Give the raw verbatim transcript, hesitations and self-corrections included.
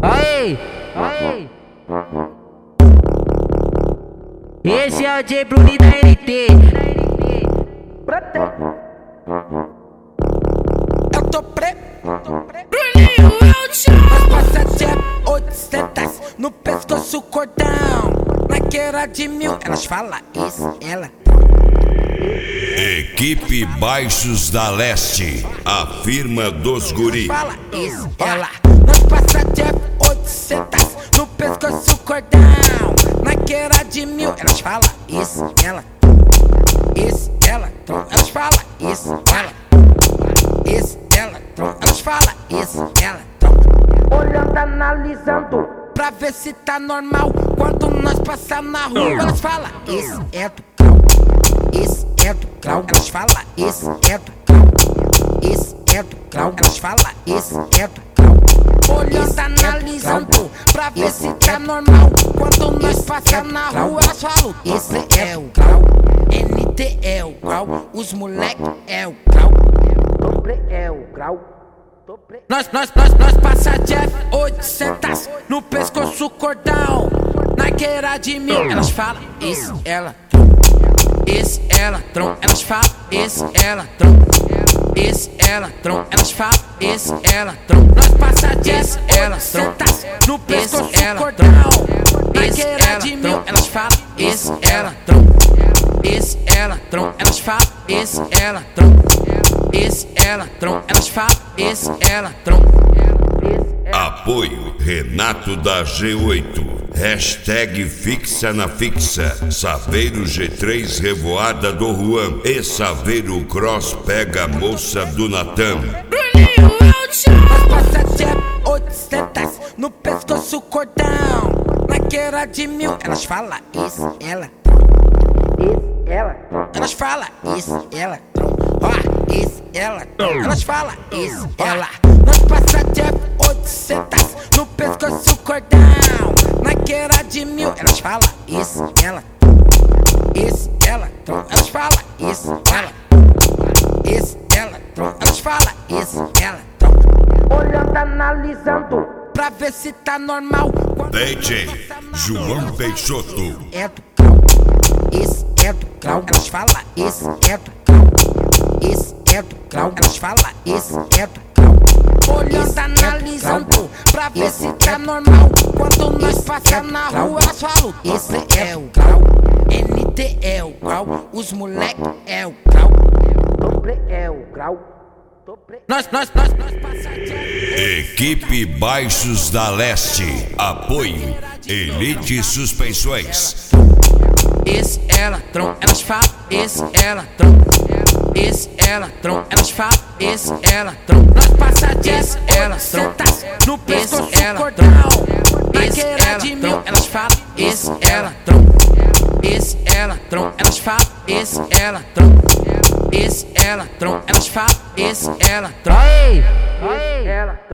Aí, aí. Esse é o J Bruni da N T. Eu tô preto. Bruninho é o tchau. Nós passa de oitocentas no pescoço cordão. Naquela de mil, elas falam isso, ela. Equipe Baixos da Leste, a firma dos guri. Fala isso, ela. Nós passa de oitocentas no pescoço cordão. Naquela de mil, elas falam isso, ela. Isso, ela. Elas falam isso, ela. Isso, ela. Elas falam isso, ela. Olhando, analisando, pra ver se tá normal. Quando nós passar na rua, elas falam isso é do grau. Isso é do grau. Elas falam isso é do grau. Isso é do grau. Elas falam isso é do grau. Olhando, analisando, pra ver se tá normal. Quando nós passar na rua, elas falam isso é o grau. N T é o grau. Os moleque é o grau. Dobre é o grau. Nós, nós, nós, nós passa de oitocentas no pescoço cordão. Naquela de mil, elas falam isso, ela. Isso, ela, tron, elas falam isso, ela, tron. Isso, ela, tron, elas falam isso, ela, tron. Nós passa de oitocentas no pescoço cordão. Naquela de mil, elas falam isso, ela, tron. Isso, ela, tron, elas falam isso, ela, tron. Isso, ela, tron, elas falam isso, ela, tron. Apoio Renato da G oito. Hashtag fixa na fixa. Saveiro G três Revoada do Juan. E Saveiro Cross pega a moça do Natan. Bruninho é o tchau. Nós passa de oitocentas no pescoço cordão. Naquela de mil, elas falam isso, ela. Isso, ela. Elas falam isso, ela. Ó, isso, ela. Elas falam isso, ela. Nós passa de oitocentas no pescoço cordão. Naquela de mil, elas falam isso, ela. Isso, ela. Elas falam isso, ela. Isso, ela. Elas falam isso, ela. Olhando, analisando, pra ver se tá normal. D J João Peixoto. É do grau. Isso é do grau. Elas falam isso é do grau. Isso é do grau. Elas falam isso é do grau. Olhando, analisando, pra ver se tá normal. Quando nós passar na rua, elas falam isso é o grau. N T é o grau. Os moleque é o grau. Dobre é o grau. Nós, nós, nós, nós passa de Equipe Baixos da Leste. Apoio Elite Suspensões. Isso, ela, tron, elas falam isso, ela, tron. Isso, ela, tron, elas falam isso, ela, tron. Nós passa de ela, tron, no pescoço cordão. Naquela de mil, elas falam isso, ela, tron. Isso, ela, tron, elas falam isso, ela, tron. Isso, ela, tron, elas falam isso, ela, tron. Aí, aí. Ela,